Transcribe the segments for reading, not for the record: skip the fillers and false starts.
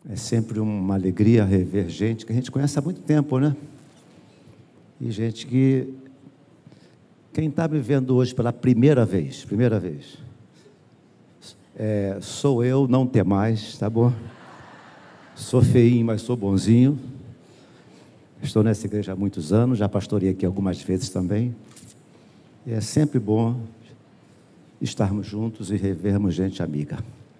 É sempre uma alegria rever gente que a gente conhece há muito tempo, né? E gente que... Quem está me vendo hoje pela primeira vez, sou eu, não tem mais, tá bom? Sou feinho, mas sou bonzinho. Estou nessa igreja há muitos anos, já pastorei aqui algumas vezes também. E é sempre bom estarmos juntos e revermos gente amiga.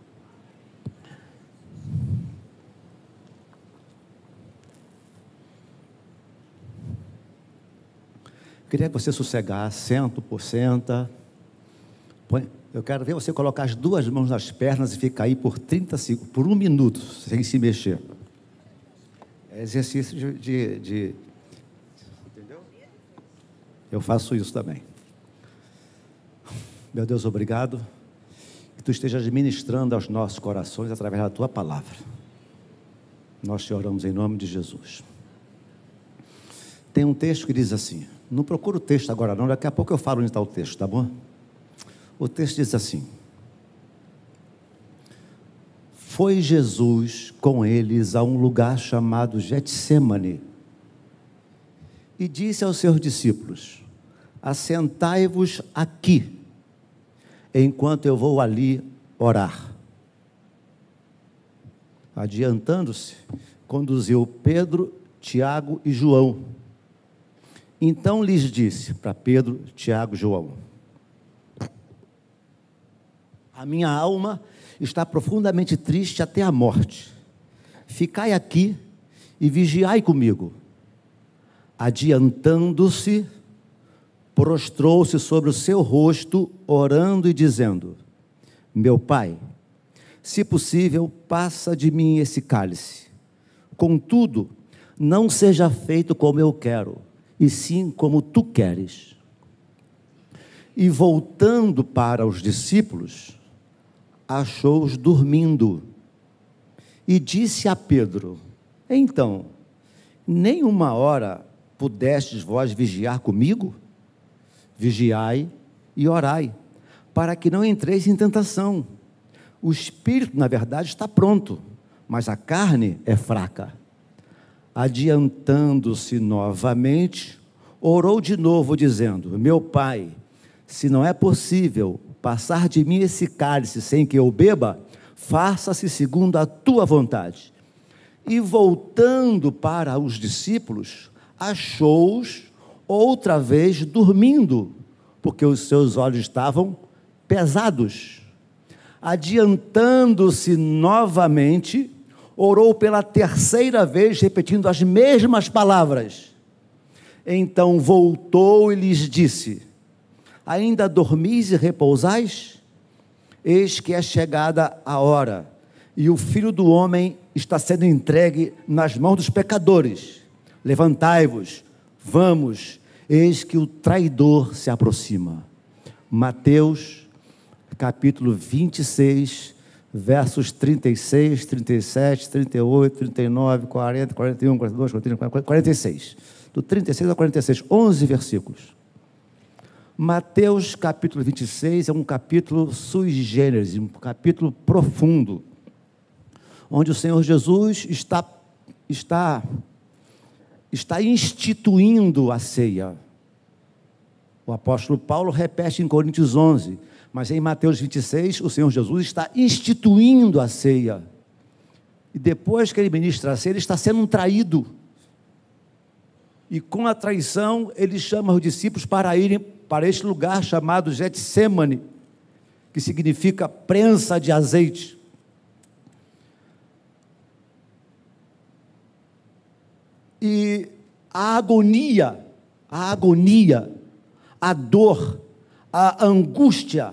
Queria que você sossegasse, senta por senta. Eu quero ver você colocar as duas mãos nas pernas e ficar aí por 30 segundos, por 1 minuto, sem se mexer. É exercício Entendeu? Eu faço isso também. Meu Deus, obrigado. Que Tu estejas ministrando aos nossos corações através da Tua palavra. Nós te oramos em nome de Jesus. Tem um texto que diz assim, não procura o texto agora não, daqui a pouco eu falo onde está o texto, tá bom? O texto diz assim: foi Jesus com eles a um lugar chamado Getsêmani e disse aos seus discípulos: assentai-vos aqui, enquanto eu vou ali orar. Adiantando-se, conduziu Pedro, Tiago e João. Então lhes disse para Pedro, Tiago e João: a minha alma está profundamente triste até a morte. Ficai aqui e vigiai comigo. Adiantando-se, prostrou-se sobre o seu rosto, orando e dizendo: meu Pai, se possível, passa de mim esse cálice. Contudo, não seja feito como eu quero, e sim como tu queres. E voltando para os discípulos, achou-os dormindo, e disse a Pedro: então, nem 1 hora pudestes vós vigiar comigo? Vigiai e orai, para que não entreis em tentação. O espírito, na verdade, está pronto, mas a carne é fraca. Adiantando-se novamente, orou de novo, dizendo: meu Pai, se não é possível passar de mim esse cálice sem que eu beba, faça-se segundo a tua vontade. E voltando para os discípulos, achou-os outra vez dormindo, porque os seus olhos estavam pesados. Adiantando-se novamente, orou pela 3ª vez, repetindo as mesmas palavras. Então voltou e lhes disse: ainda dormis e repousais? Eis que é chegada a hora, e o Filho do Homem está sendo entregue nas mãos dos pecadores. Levantai-vos, vamos, eis que o traidor se aproxima. Mateus, capítulo 26, versos 36, 37, 38, 39, 40, 41, 42, 43, 46. Do 36 ao 46, 11 versículos. Mateus, capítulo 26, é um capítulo sui generis, um capítulo profundo, onde o Senhor Jesus está instituindo a ceia. O apóstolo Paulo repete em Coríntios 11, mas em Mateus 26, o Senhor Jesus está instituindo a ceia. E depois que ele ministra a ceia, ele está sendo um traído. E com a traição, ele chama os discípulos para irem para este lugar chamado Getsêmani, que significa prensa de azeite. E a agonia, a dor, a angústia,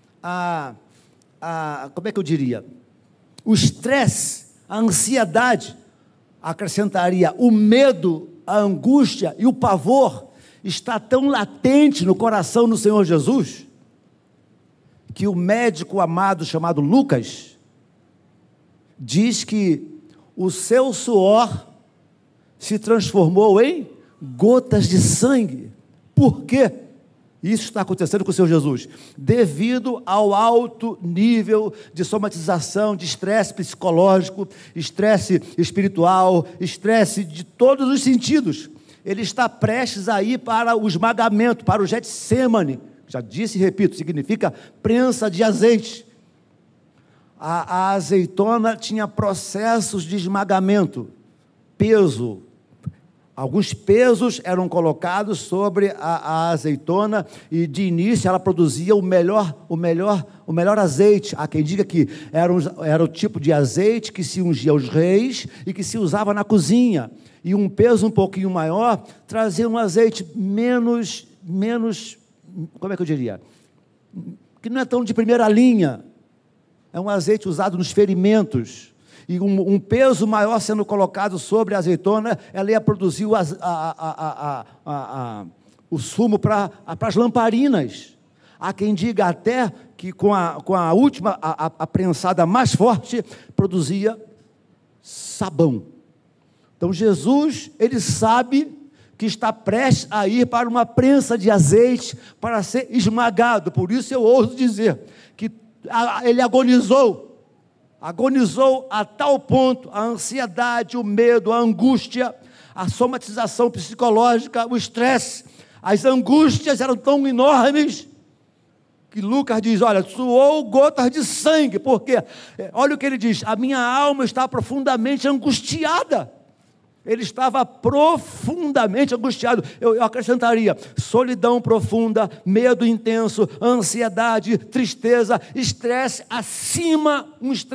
como é que eu diria? O estresse, a ansiedade, acrescentaria o medo, a angústia e o pavor, está tão latente no coração do Senhor Jesus, que o médico amado chamado Lucas, diz que o seu suor se transformou em gotas de sangue. Por quê? Isso está acontecendo com o Senhor Jesus, devido ao alto nível de somatização, de estresse psicológico, estresse espiritual, estresse de todos os sentidos. Ele está prestes a ir para o esmagamento, para o Getsêmani. Já disse e repito, significa prensa de azeite. A azeitona tinha processos de esmagamento, peso. Alguns pesos eram colocados sobre a azeitona e de início ela produzia o melhor azeite. Há quem diga que era o tipo de azeite que se ungia aos reis e que se usava na cozinha. E um peso um pouquinho maior trazia um azeite menos, como é que eu diria? Que não é tão de primeira linha. É um azeite usado nos ferimentos. E um peso maior sendo colocado sobre a azeitona, ela ia produzir o sumo para as lamparinas. Há quem diga até que com a última, a prensada mais forte, produzia sabão. Então Jesus, ele sabe que está prestes a ir para uma prensa de azeite para ser esmagado. Por isso eu ouso dizer que ele agonizou a tal ponto, a ansiedade, o medo, a angústia, a somatização psicológica, o estresse, as angústias eram tão enormes, que Lucas diz, olha, suou gotas de sangue, porque, olha o que ele diz, a minha alma está profundamente angustiada. Ele estava profundamente angustiado. Eu acrescentaria, solidão profunda, medo intenso, ansiedade, tristeza, estresse acima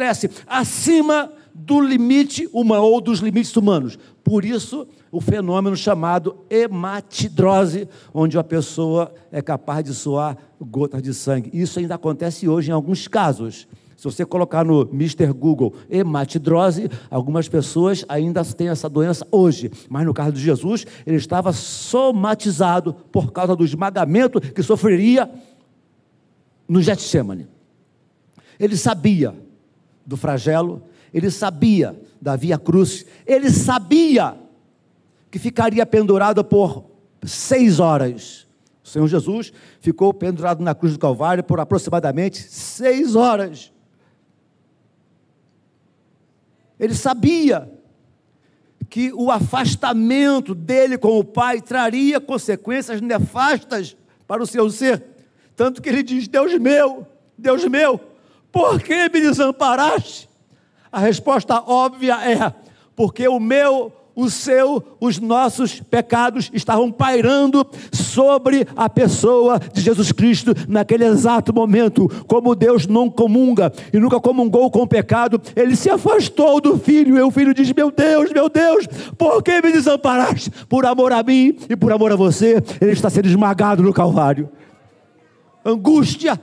do limite humano ou dos limites humanos. Por isso, o fenômeno chamado hematidrose, onde a pessoa é capaz de suar gotas de sangue. Isso ainda acontece hoje em alguns casos. Se você colocar no Mr. Google hematidrose, algumas pessoas ainda têm essa doença hoje. Mas no caso de Jesus, ele estava somatizado por causa do esmagamento que sofreria no Getsêmani. Ele sabia do flagelo, ele sabia da via cruz, ele sabia que ficaria pendurado por 6 horas. O Senhor Jesus ficou pendurado na cruz do Calvário por aproximadamente 6 horas. Ele sabia que o afastamento dele com o Pai traria consequências nefastas para o seu ser. Tanto que ele diz, Deus meu, por que me desamparaste? A resposta óbvia é, porque os nossos pecados estavam pairando sobre a pessoa de Jesus Cristo naquele exato momento. Como Deus não comunga e nunca comungou com o pecado, ele se afastou do Filho, e o Filho diz, meu Deus, por que me desamparaste? Por amor a mim e por amor a você, ele está sendo esmagado no Calvário. Angústia.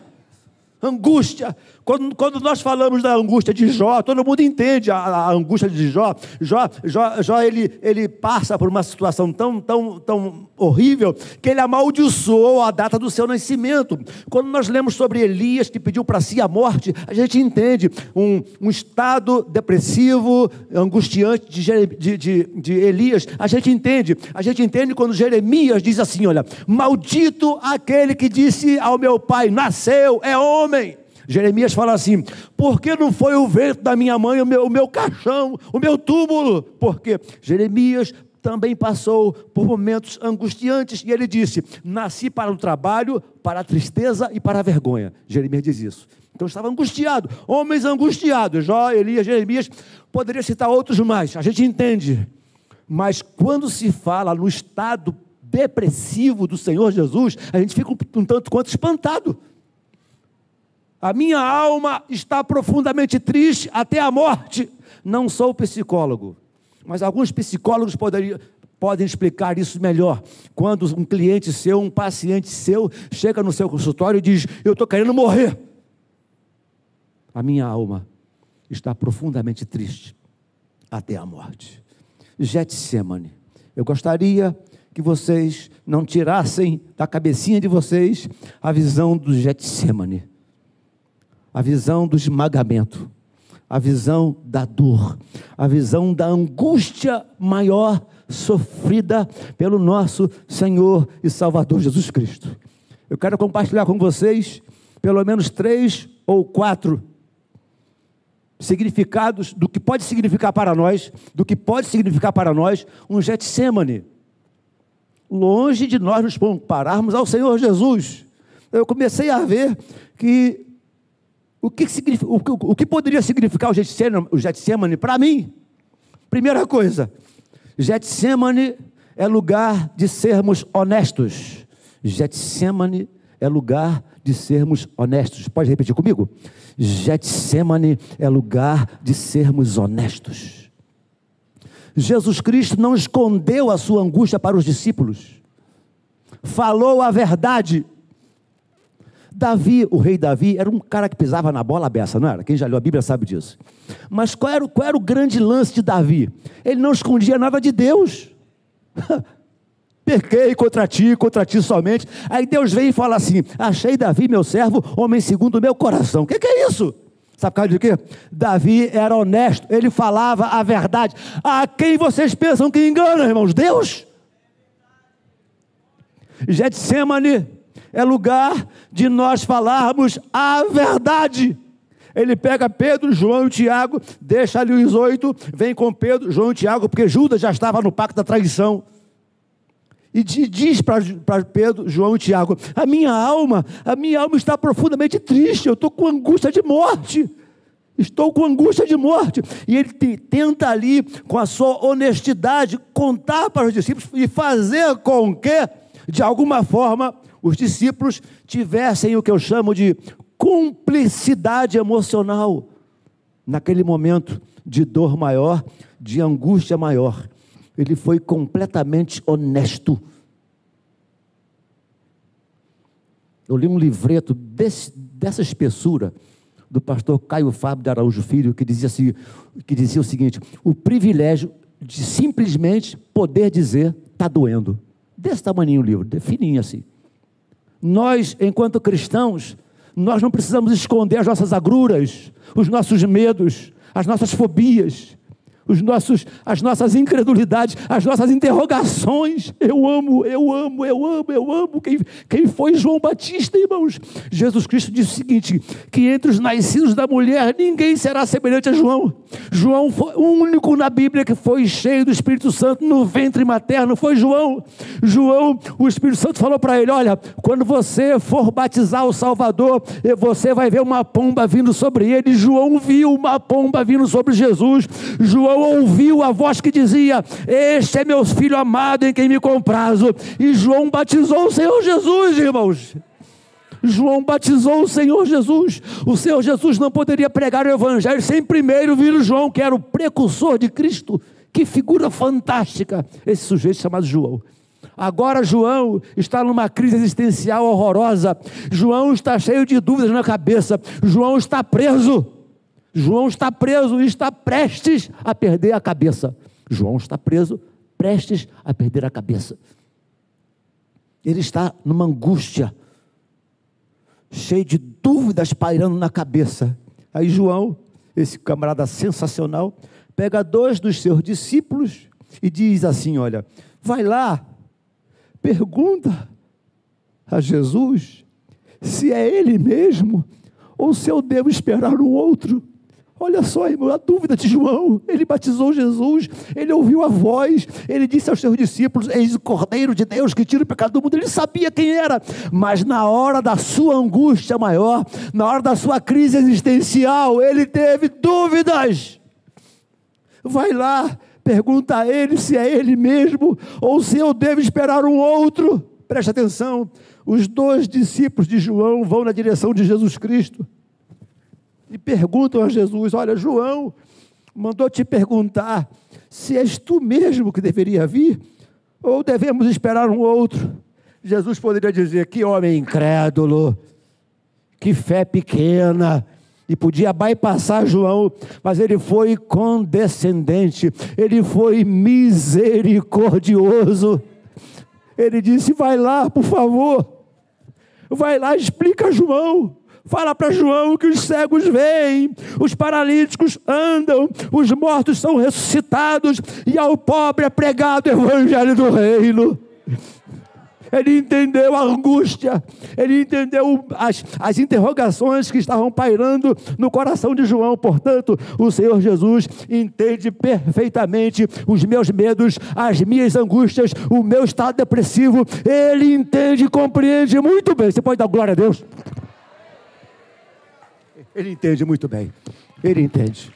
Quando nós falamos da angústia de Jó, todo mundo entende a angústia de Jó. Jó ele passa por uma situação tão horrível, que ele amaldiçoou a data do seu nascimento. Quando nós lemos sobre Elias, que pediu para si a morte, a gente entende um estado depressivo, angustiante de Elias. A gente entende quando Jeremias diz assim, olha, maldito aquele que disse ao meu pai, nasceu, é homem. Jeremias fala assim, por que não foi o vento da minha mãe o meu caixão, o meu túmulo? Porque Jeremias também passou por momentos angustiantes, e ele disse, nasci para o trabalho, para a tristeza e para a vergonha. Jeremias diz isso. Então estava angustiado, homens angustiados, Jó, Elias, Jeremias, poderia citar outros mais, a gente entende. Mas quando se fala no estado depressivo do Senhor Jesus, a gente fica um tanto quanto espantado. A minha alma está profundamente triste até a morte. Não sou psicólogo, mas alguns psicólogos podem explicar isso melhor. Quando um cliente seu, um paciente seu, chega no seu consultório e diz, eu estou querendo morrer. A minha alma está profundamente triste até a morte. Getsêmani. Eu gostaria que vocês não tirassem da cabecinha de vocês a visão do Getsêmani. A visão do esmagamento, a visão da dor, a visão da angústia maior sofrida pelo nosso Senhor e Salvador Jesus Cristo. Eu quero compartilhar com vocês pelo menos 3 ou 4 significados do que pode significar para nós, um Getsêmani. Longe de nós nos compararmos ao Senhor Jesus, eu comecei a ver que o que poderia significar o Getsêmani para mim. Primeira coisa, Getsêmani é lugar de sermos honestos. Getsêmani é lugar de sermos honestos. Pode repetir comigo? Getsêmani é lugar de sermos honestos. Jesus Cristo não escondeu a sua angústia para os discípulos. Falou a verdade. Davi, o rei Davi, era um cara que pisava na bola beça, não era? Quem já leu a Bíblia sabe disso. Mas qual era o grande lance de Davi? Ele não escondia nada de Deus. Pequei contra ti somente. Aí Deus vem e fala assim: achei Davi, meu servo, homem segundo o meu coração. O que é isso? Sabe por causa de quê? Davi era honesto, ele falava a verdade. A quem vocês pensam que engana, irmãos? Deus? Getsêmani é lugar de nós falarmos a verdade. Ele pega Pedro, João e Tiago, deixa ali os 8, vem com Pedro, João e Tiago, porque Judas já estava no pacto da traição. E diz para Pedro, João e Tiago: a minha alma está profundamente triste, eu estou com angústia de morte. E ele tenta ali, com a sua honestidade, contar para os discípulos e fazer com que, de alguma forma, os discípulos tivessem o que eu chamo de cumplicidade emocional, naquele momento de dor maior, de angústia maior. Ele foi completamente honesto. Eu li um livreto dessa espessura, do pastor Caio Fábio de Araújo Filho, que dizia o seguinte: o privilégio de simplesmente poder dizer, está doendo. Desse tamanho o livro, fininho assim. Nós, enquanto cristãos, nós não precisamos esconder as nossas agruras, os nossos medos, as nossas fobias, as nossas incredulidades, as nossas interrogações. Eu amo. Quem foi João Batista, irmãos? Jesus Cristo disse o seguinte: que entre os nascidos da mulher, ninguém será semelhante a João. João foi o único na Bíblia que foi cheio do Espírito Santo no ventre materno, foi João. O Espírito Santo falou para ele: olha, quando você for batizar o Salvador, você vai ver uma pomba vindo sobre ele. João viu uma pomba vindo sobre Jesus. João ouviu a voz que dizia: este é meu filho amado em quem me comprazo. E João batizou o Senhor Jesus, irmãos. João batizou o Senhor Jesus. O Senhor Jesus não poderia pregar o Evangelho sem primeiro vir o João, que era o precursor de Cristo. Que figura fantástica esse sujeito chamado João. Agora João está numa crise existencial horrorosa. João está cheio de dúvidas na cabeça. João está preso e está prestes a perder a cabeça. João está preso, prestes a perder a cabeça. Ele está numa angústia, cheio de dúvidas pairando na cabeça. Aí João, esse camarada sensacional, pega 2 dos seus discípulos e diz assim: olha, vai lá, pergunta a Jesus se é ele mesmo ou se eu devo esperar um outro. Olha só, irmão, a dúvida de João. Ele batizou Jesus, ele ouviu a voz, ele disse aos seus discípulos: eis o Cordeiro de Deus que tira o pecado do mundo. Ele sabia quem era, mas na hora da sua angústia maior, na hora da sua crise existencial, ele teve dúvidas. Vai lá, pergunta a ele se é ele mesmo ou se eu devo esperar um outro. Preste atenção, os 2 discípulos de João vão na direção de Jesus Cristo e perguntam a Jesus: olha, João mandou te perguntar se és tu mesmo que deveria vir ou devemos esperar um outro. Jesus poderia dizer: que homem incrédulo, que fé pequena, e podia bypassar João, mas ele foi condescendente, ele foi misericordioso. Ele disse: vai lá, por favor, vai lá, explica a João. Fala para João que os cegos veem, os paralíticos andam, os mortos são ressuscitados e ao pobre é pregado o Evangelho do Reino. Ele entendeu a angústia, ele entendeu as interrogações que estavam pairando no coração de João. Portanto, o Senhor Jesus entende perfeitamente os meus medos, as minhas angústias, o meu estado depressivo. Ele entende e compreende muito bem. Você pode dar glória a Deus? Ele entende muito bem, ele entende.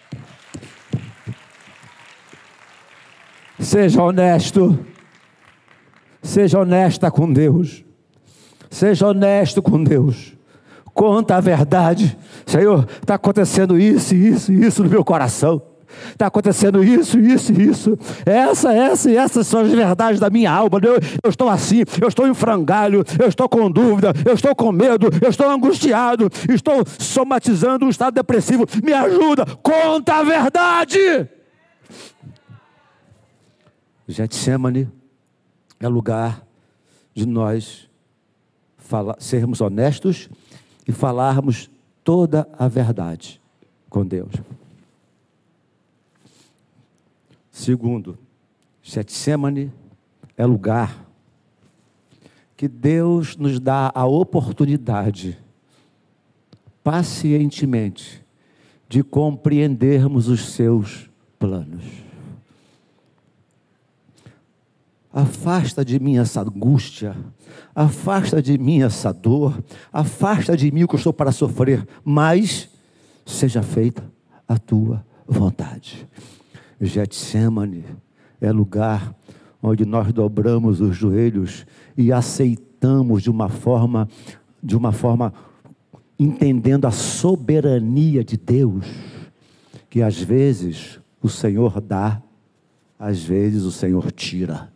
Seja honesto. Seja honesta com Deus. Seja honesto com Deus. Conta a verdade. Senhor, está acontecendo isso, isso, isso no meu coração. Está acontecendo isso, isso, isso. Essas são as verdades da minha alma. Eu estou assim, eu estou em frangalho, eu estou com dúvida, eu estou com medo, eu estou angustiado, estou somatizando um estado depressivo. Me ajuda, conta a verdade. Getsemane é lugar de nós sermos honestos e falarmos toda a verdade com Deus. Segundo, Getsemane é lugar que Deus nos dá a oportunidade, pacientemente, de compreendermos os seus planos. Afasta de mim essa angústia, afasta de mim essa dor, afasta de mim o que eu estou para sofrer, mas seja feita a tua vontade. Getsemane é lugar onde nós dobramos os joelhos e aceitamos de uma forma entendendo a soberania de Deus, que às vezes o Senhor dá, às vezes o Senhor tira.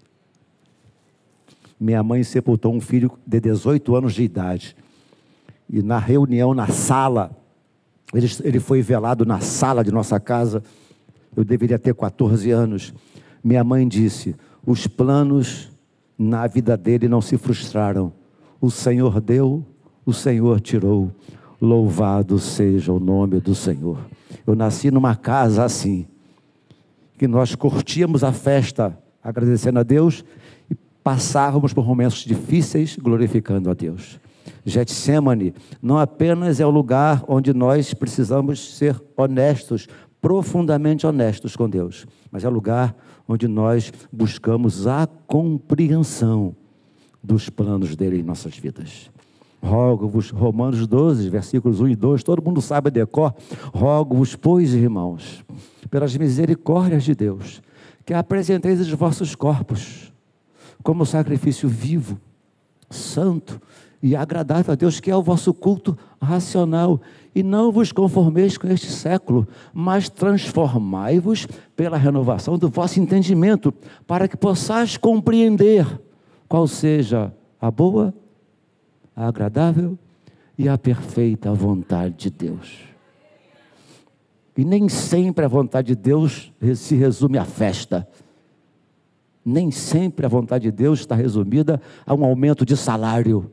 Minha mãe sepultou um filho de 18 anos de idade. E na reunião, na sala, ele foi velado na sala de nossa casa. Eu deveria ter 14 anos. Minha mãe disse: os planos na vida dele não se frustraram. O Senhor deu, o Senhor tirou. Louvado seja o nome do Senhor. Eu nasci numa casa assim, que nós curtíamos a festa, agradecendo a Deus, passávamos por momentos difíceis, glorificando a Deus. Getsemane não apenas é o lugar onde nós precisamos ser honestos, profundamente honestos com Deus, mas é o lugar onde nós buscamos a compreensão dos planos dele em nossas vidas. Rogo-vos, Romanos 12, versículos 1 e 2, todo mundo sabe a decor. Rogo-vos, pois, irmãos, pelas misericórdias de Deus, que apresenteis os vossos corpos como sacrifício vivo, santo e agradável a Deus, que é o vosso culto racional. E não vos conformeis com este século, mas transformai-vos pela renovação do vosso entendimento, para que possais compreender qual seja a boa, a agradável e a perfeita vontade de Deus. E nem sempre a vontade de Deus se resume à festa. Nem sempre a vontade de Deus está resumida a um aumento de salário.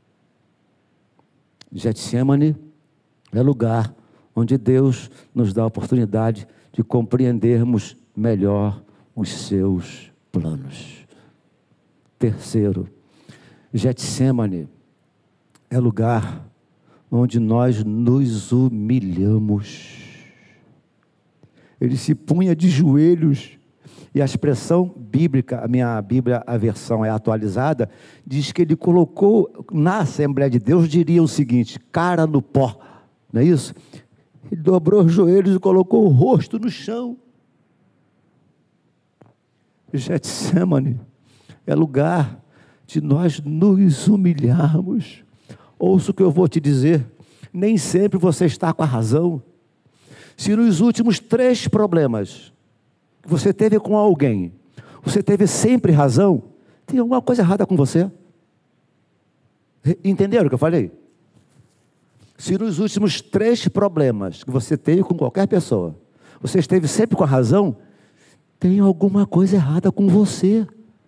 Getsemane é lugar onde Deus nos dá a oportunidade de compreendermos melhor os seus planos. Terceiro, Getsemane é lugar onde nós nos humilhamos. Ele se punha de joelhos. E a expressão bíblica, a minha Bíblia, a versão é atualizada, diz que ele colocou na Assembleia de Deus, diria o seguinte: cara no pó, não é isso? Ele dobrou os joelhos e colocou o rosto no chão. Getsemane é lugar de nós nos humilharmos. Ouça o que eu vou te dizer: nem sempre você está com a razão. Se nos últimos 3 problemas que você teve com alguém, você teve sempre razão, tem alguma coisa errada com você. Entenderam o que eu falei? Se nos últimos 3 problemas que você teve com qualquer pessoa, você esteve sempre com a razão, tem alguma coisa errada com você.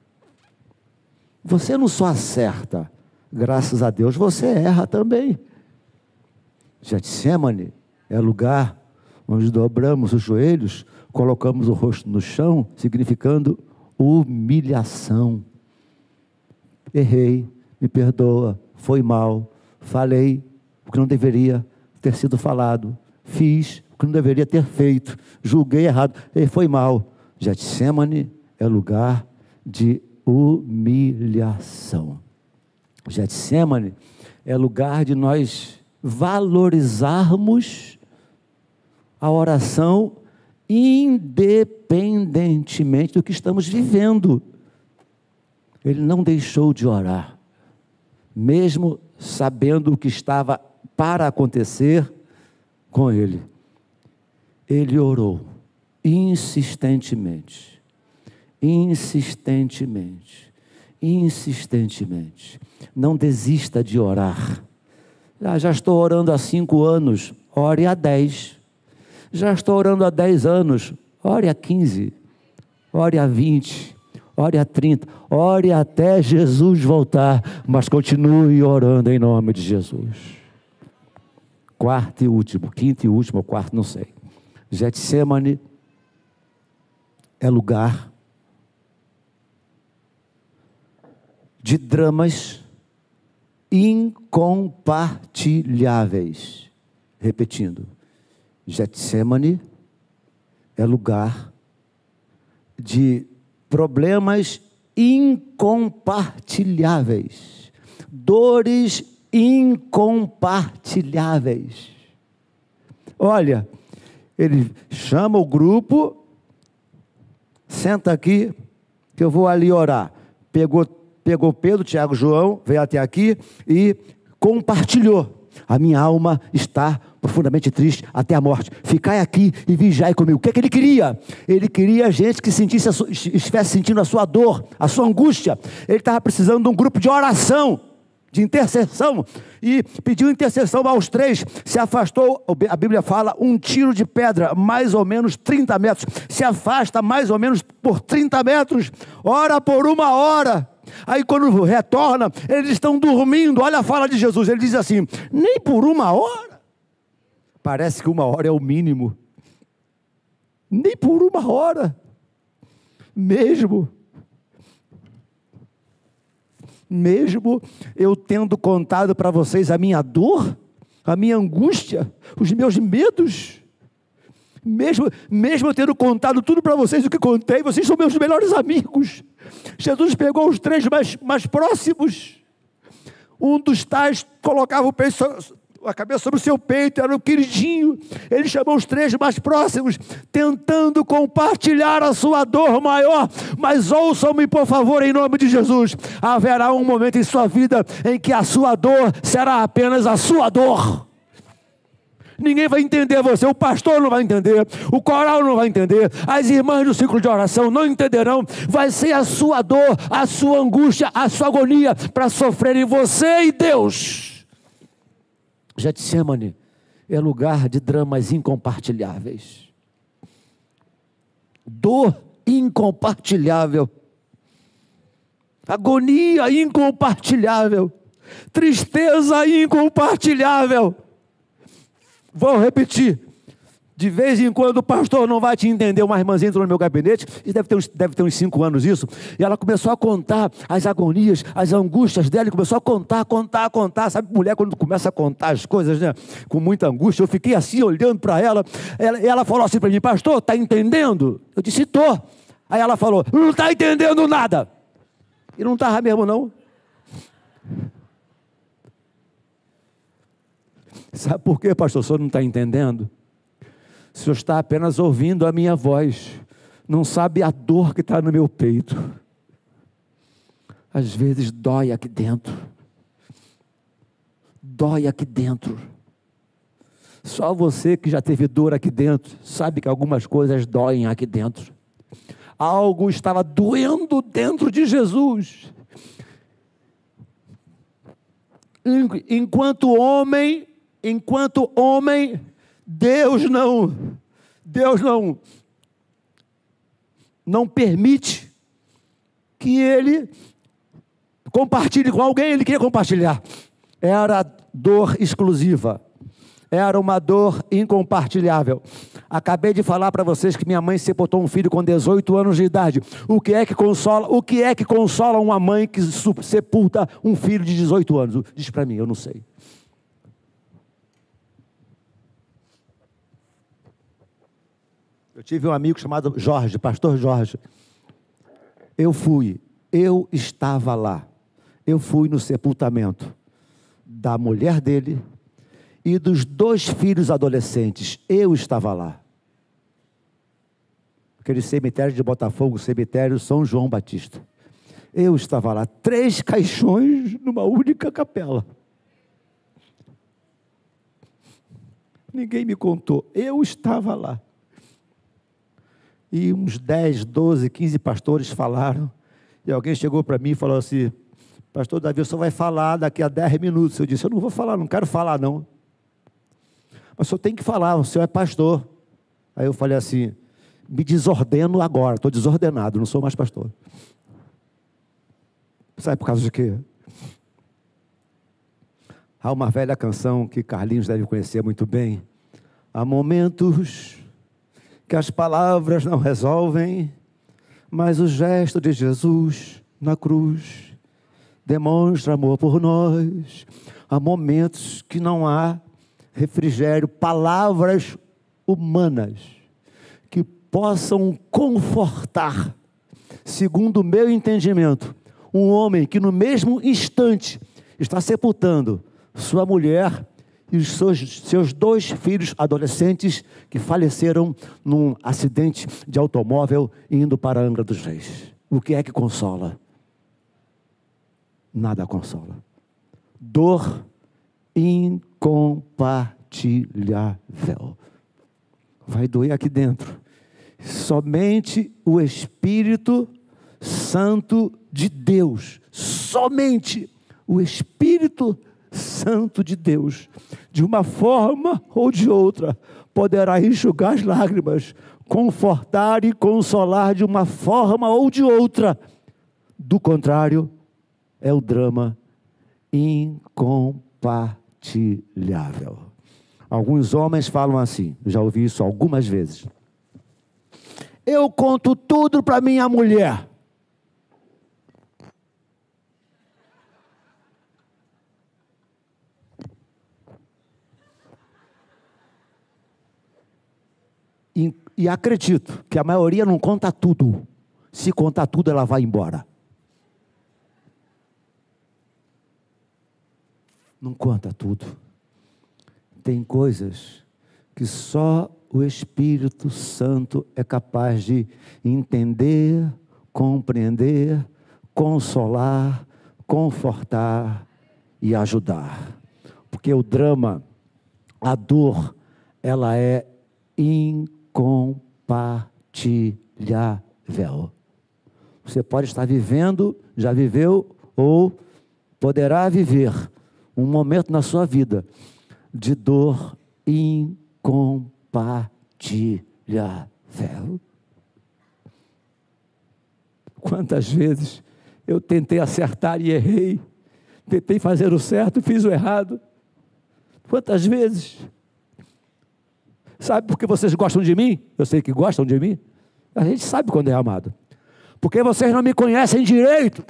Você não só acerta, graças a Deus, você erra também. Getsemane é lugar onde dobramos os joelhos, colocamos o rosto no chão, significando humilhação. errei, me perdoa, foi mal, falei o que não deveria ter sido falado, fiz o que não deveria ter feito, julguei errado, foi mal. Getsemane é lugar de humilhação. Getsemane é lugar de nós valorizarmos a oração independentemente do que estamos vivendo. Ele não deixou de orar, mesmo sabendo o que estava para acontecer com ele. Ele orou insistentemente, Não desista de orar. Já estou orando há 5 anos, ore há 10. Já estou orando há 10 anos, ore há 15, ore há 20, ore há 30, ore até Jesus voltar, mas continue orando em nome de Jesus. Quinto e último, ou quarto, não sei. Getsemane é lugar de dramas incompartilháveis. Repetindo, Getsemane é lugar de problemas incompartilháveis, dores incompartilháveis. Olha, ele chama o grupo, senta aqui, que eu vou ali orar. Pegou Pedro, Tiago, João, veio até aqui e compartilhou. A minha alma está profundamente triste até a morte. Ficai aqui e vigiai comigo. O que é que ele queria? Ele queria gente que estivesse sentindo a sua dor, a sua angústia. Ele estava precisando de um grupo de oração, de intercessão, e pediu intercessão aos 3, se afastou, a Bíblia fala, um tiro de pedra, mais ou menos 30 metros, se afasta mais ou menos por 30 metros, ora por 1 hora, aí quando retorna, eles estão dormindo. Olha a fala de Jesus, ele diz assim, nem por 1 hora, parece que 1 hora é o mínimo, nem por 1 hora, mesmo eu tendo contado para vocês a minha dor, a minha angústia, os meus medos, mesmo eu tendo contado tudo para vocês o que contei, vocês são meus melhores amigos. Jesus pegou os 3 mais próximos, um dos tais colocava a cabeça sobre o seu peito, era o queridinho. Ele chamou os 3 mais próximos, tentando compartilhar a sua dor maior. Mas ouçam-me, por favor, em nome de Jesus. Haverá um momento em sua vida em que a sua dor será apenas a sua dor. Ninguém vai entender você, o pastor não vai entender, o coral não vai entender, as irmãs do ciclo de oração não entenderão. Vai ser a sua dor, a sua angústia, a sua agonia para sofrerem você e Deus. Getsemane é lugar de dramas incompartilháveis, dor incompartilhável, agonia incompartilhável, tristeza incompartilhável. Vou repetir, de vez em quando o pastor não vai te entender. Uma irmãzinha entrou no meu gabinete, deve ter uns 5 anos isso, e ela começou a contar as agonias, as angústias dela, e começou a contar, sabe, mulher quando começa a contar as coisas, né, com muita angústia. Eu fiquei assim, olhando para ela, e ela falou assim para mim, pastor, está entendendo? Eu disse, estou. Aí ela falou, não está entendendo nada. E não estava mesmo não. Sabe por quê, pastor? O senhor não está entendendo? O senhor está apenas ouvindo a minha voz, não sabe a dor que está no meu peito. Às vezes dói aqui dentro. Só você que já teve dor aqui dentro, sabe que algumas coisas doem aqui dentro. Algo estava doendo dentro de Jesus. Enquanto homem, Deus não permite que ele compartilhe com alguém. Ele queria compartilhar. Era dor exclusiva. Era uma dor incompartilhável. Acabei de falar para vocês que minha mãe sepultou um filho com 18 anos de idade. O que é que consola uma mãe que sepulta um filho de 18 anos? Diz para mim, eu não sei. Eu tive um amigo chamado Jorge, pastor Jorge. Eu estava lá. Eu fui no sepultamento da mulher dele e dos 2 filhos adolescentes. Eu estava lá. Aquele cemitério de Botafogo, cemitério São João Batista. Eu estava lá. 3 caixões numa única capela. Ninguém me contou. Eu estava lá. E uns 10, 12, 15 pastores falaram. E alguém chegou para mim e falou assim: pastor Davi, o senhor vai falar daqui a 10 minutos. Eu disse: eu não vou falar, não quero falar não. Mas o senhor tem que falar, o senhor é pastor. Aí eu falei assim: me desordeno agora, estou desordenado, não sou mais pastor. Sabe por causa de quê? Há uma velha canção que Carlinhos deve conhecer muito bem. Há momentos que as palavras não resolvem, mas o gesto de Jesus na cruz demonstra amor por nós. Há momentos que não há refrigério, palavras humanas que possam confortar, segundo o meu entendimento, um homem que no mesmo instante está sepultando sua mulher e os seus 2 filhos adolescentes que faleceram num acidente de automóvel indo para Angra dos Reis. O que é que consola? Nada consola. Dor incompartilhável. Vai doer aqui dentro. Somente o Espírito Santo de Deus, somente o Espírito Santo de Deus, de uma forma ou de outra, poderá enxugar as lágrimas, confortar e consolar de uma forma ou de outra. Do contrário, é o drama incompartilhável. Alguns homens falam assim, já ouvi isso algumas vezes: eu conto tudo para minha mulher. E acredito que a maioria não conta tudo. Se contar tudo, ela vai embora. Não conta tudo. Tem coisas que só o Espírito Santo é capaz de entender, compreender, consolar, confortar e ajudar. Porque o drama, a dor, ela é incompartilhável. Você pode estar vivendo, já viveu ou poderá viver um momento na sua vida de dor incompartilhável. Quantas vezes eu tentei acertar e errei, tentei fazer o certo e fiz o errado. Quantas vezes? Sabe por que vocês gostam de mim? Eu sei que gostam de mim. A gente sabe quando é amado. Porque vocês não me conhecem direito.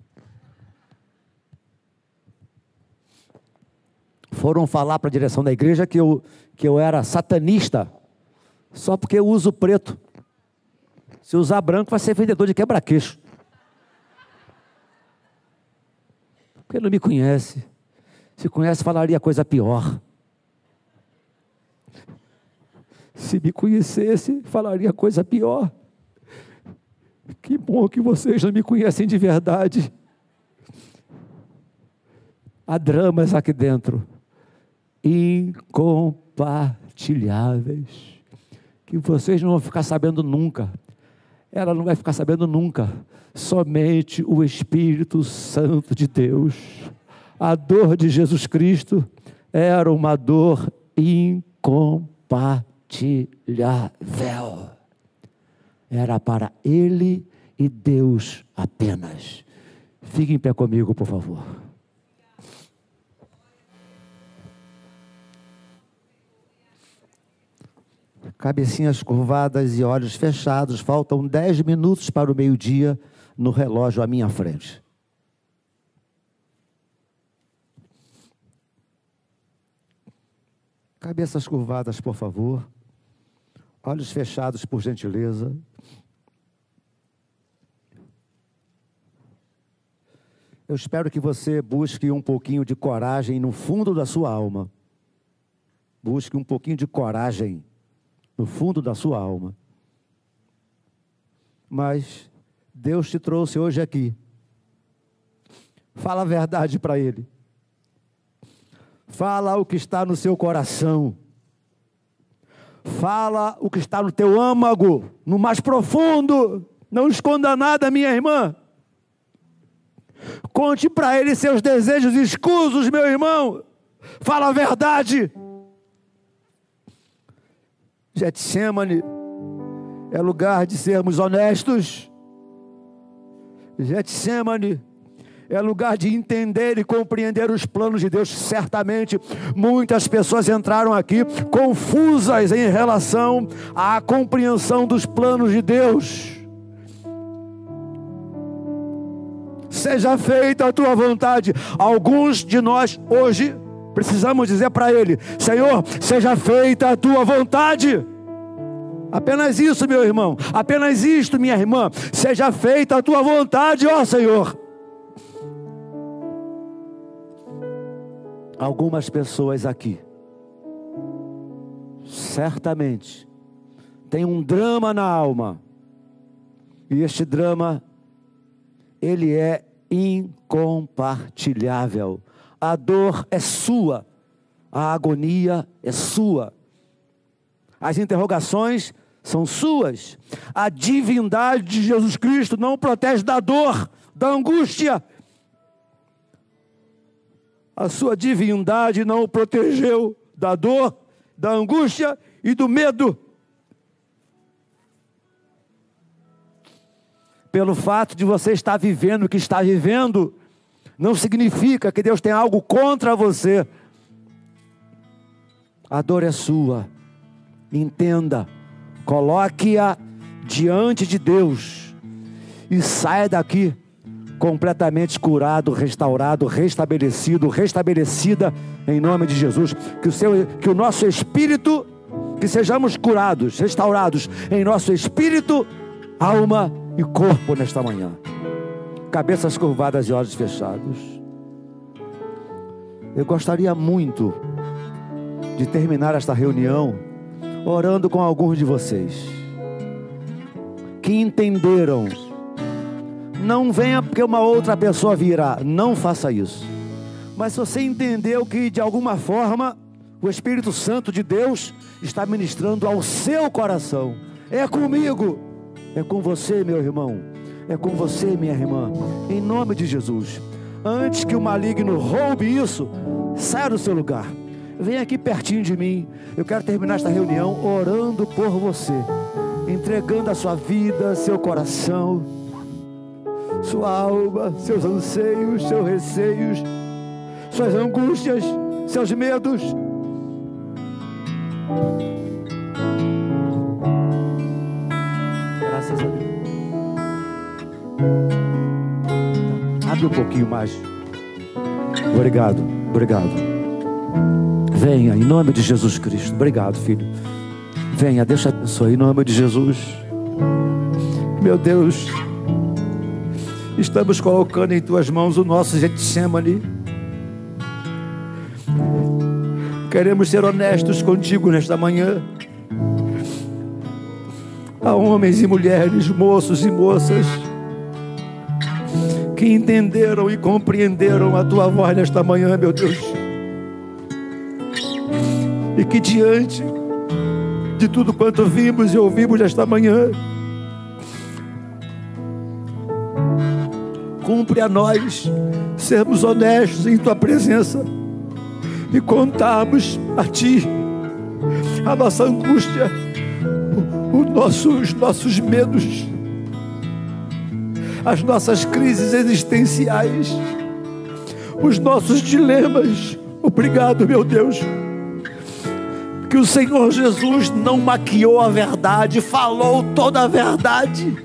Foram falar para a direção da igreja que eu era satanista, só porque eu uso preto. Se usar branco, vai ser vendedor de quebra-queixo. Porque não me conhece. Se conhece, falaria coisa pior. Se me conhecesse, falaria coisa pior. Que bom que vocês não me conhecem de verdade. Há dramas aqui dentro, incompartilháveis, que vocês não vão ficar sabendo nunca. Ela não vai ficar sabendo nunca. Somente o Espírito Santo de Deus. A dor de Jesus Cristo era uma dor incompartilhável. Era para Ele e Deus apenas. Fique em pé comigo, por favor. Cabecinhas curvadas e olhos fechados. Faltam 10 minutos para o meio-dia no relógio à minha frente. Cabeças curvadas, por favor. Olhos fechados, por gentileza. Eu espero que você busque um pouquinho de coragem no fundo da sua alma. Busque um pouquinho de coragem no fundo da sua alma. Mas Deus te trouxe hoje aqui. Fala a verdade para Ele. Fala o que está no seu coração. Fala o que está no teu âmago, no mais profundo. Não esconda nada, minha irmã. Conte para Ele seus desejos escusos, meu irmão. Fala a verdade. Getsemane é lugar de sermos honestos. Getsemane é lugar de entender e compreender os planos de Deus. Certamente muitas pessoas entraram aqui confusas em relação à compreensão dos planos de Deus. Seja feita a tua vontade. Alguns de nós hoje precisamos dizer para Ele: Senhor, seja feita a tua vontade. Apenas isso, meu irmão. Apenas isto, minha irmã. Seja feita a tua vontade, ó Senhor. Algumas pessoas aqui certamente têm um drama na alma. E este drama, ele é incompartilhável. A dor é sua, a agonia é sua, as interrogações são suas. A divindade de Jesus Cristo não protege da dor, da angústia. A sua divindade não o protegeu da dor, da angústia e do medo. Pelo fato de você estar vivendo o que está vivendo, não significa que Deus tem algo contra você. A dor é sua. Entenda. Coloque-a diante de Deus. E saia daqui completamente curado, restaurado, restabelecido, restabelecida em nome de Jesus. Que o nosso espírito, que sejamos curados, restaurados em nosso espírito, alma e corpo nesta manhã. Cabeças curvadas e olhos fechados. Eu gostaria muito de terminar esta reunião orando com alguns de vocês que entenderam. Não venha porque uma outra pessoa virá. Não faça isso. Mas se você entendeu que de alguma forma o Espírito Santo de Deus está ministrando ao seu coração, é comigo, é com você, meu irmão, é com você, minha irmã, em nome de Jesus. Antes que o maligno roube isso, saia do seu lugar, venha aqui pertinho de mim. Eu quero terminar esta reunião orando por você, entregando a sua vida, seu coração, sua alma, seus anseios, seus receios, suas angústias, seus medos. Graças a Deus. Abre um pouquinho mais. Obrigado, obrigado. Venha, em nome de Jesus Cristo. Obrigado, filho. Venha, deixa a pessoa, em nome de Jesus. Meu Deus, estamos colocando em tuas mãos o nosso Getsemane. Queremos ser honestos contigo nesta manhã. Há homens e mulheres, moços e moças, que entenderam e compreenderam a tua voz nesta manhã, meu Deus. E que diante de tudo quanto vimos e ouvimos nesta manhã, cumpre a nós sermos honestos em tua presença e contarmos a ti a nossa angústia, os nossos medos, as nossas crises existenciais, os nossos dilemas. Obrigado, meu Deus, que o Senhor Jesus não maquiou a verdade, falou toda a verdade.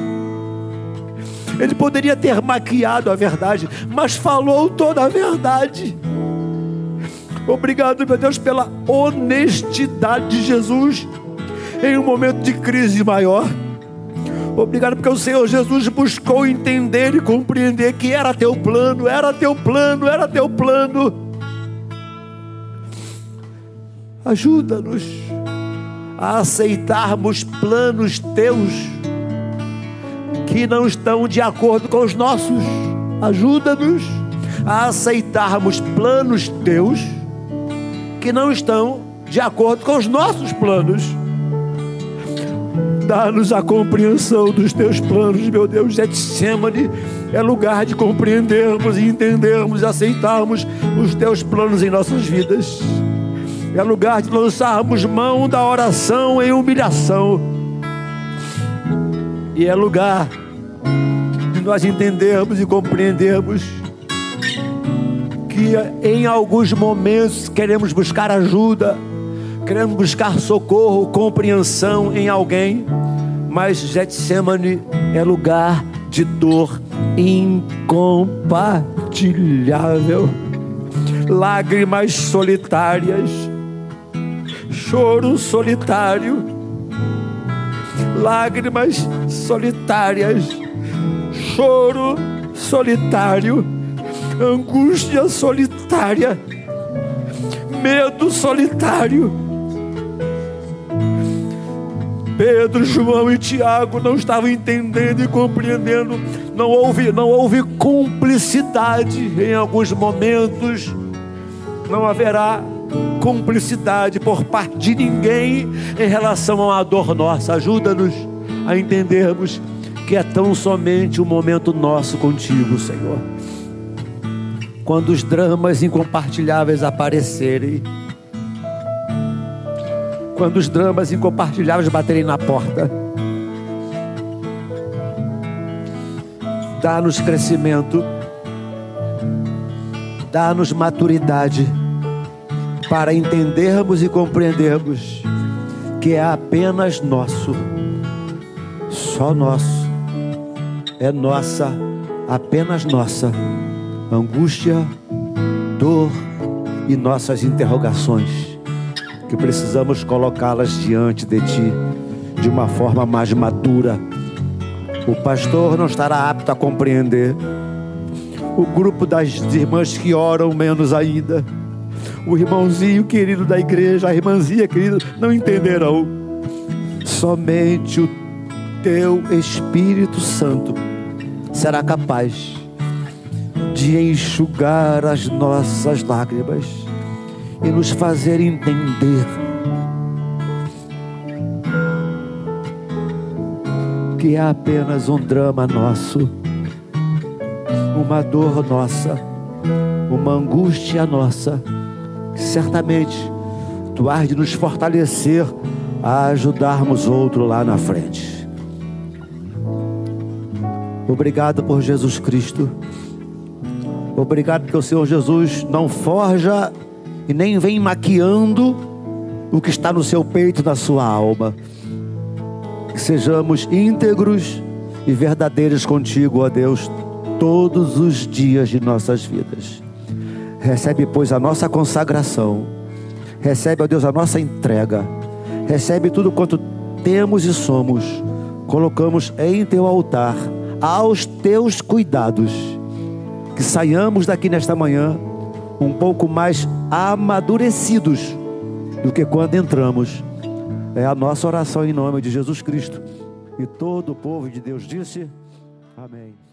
Ele poderia ter maquiado a verdade, mas falou toda a verdade. Obrigado, meu Deus, pela honestidade de Jesus em um momento de crise maior. Obrigado porque o Senhor Jesus buscou entender e compreender que era teu plano, era teu plano, era teu plano. Ajuda-nos a aceitarmos planos teus que não estão de acordo com os nossos. Ajuda-nos a aceitarmos planos teus que não estão de acordo com os nossos planos. Dá-nos a compreensão dos teus planos, meu Deus. Getsemane é lugar de compreendermos e entendermos e aceitarmos os teus planos em nossas vidas. É lugar de lançarmos mão da oração em humilhação. E é lugar de nós entendermos e compreendermos que em alguns momentos queremos buscar ajuda, queremos buscar socorro, compreensão em alguém, mas Getsemane é lugar de dor incompartilhável, lágrimas solitárias, choro solitário, lágrimas solitárias, choro solitário, angústia solitária, medo solitário. Pedro, João e Tiago não estavam entendendo e compreendendo. Não houve cumplicidade em alguns momentos. Não haverá cumplicidade por parte de ninguém em relação a uma dor nossa. Ajuda-nos a entendermos que é tão somente um momento nosso contigo, Senhor. Quando os dramas incompartilháveis aparecerem, quando os dramas incompartilháveis baterem na porta, dá-nos crescimento, dá-nos maturidade para entendermos e compreendermos que é apenas nosso, só nosso, é nossa, apenas nossa angústia, dor e nossas interrogações, que precisamos colocá-las diante de Ti de uma forma mais madura. O pastor não estará apto a compreender, o grupo das irmãs que oram menos ainda, o irmãozinho querido da igreja, a irmãzinha querida, não entenderão. Somente o Teu Espírito Santo será capaz de enxugar as nossas lágrimas e nos fazer entender que é apenas um drama nosso, uma dor nossa, uma angústia nossa. Certamente Tu hás de nos fortalecer a ajudarmos outro lá na frente. Obrigado por Jesus Cristo. Obrigado porque o Senhor Jesus não forja e nem vem maquiando o que está no seu peito e na sua alma. Que sejamos íntegros e verdadeiros contigo, ó Deus, todos os dias de nossas vidas. Recebe, pois, a nossa consagração. Recebe, ó Deus, a nossa entrega. Recebe tudo quanto temos e somos. Colocamos em Teu altar, aos Teus cuidados. Que saiamos daqui nesta manhã um pouco mais amadurecidos do que quando entramos. É a nossa oração em nome de Jesus Cristo. E todo o povo de Deus disse: amém.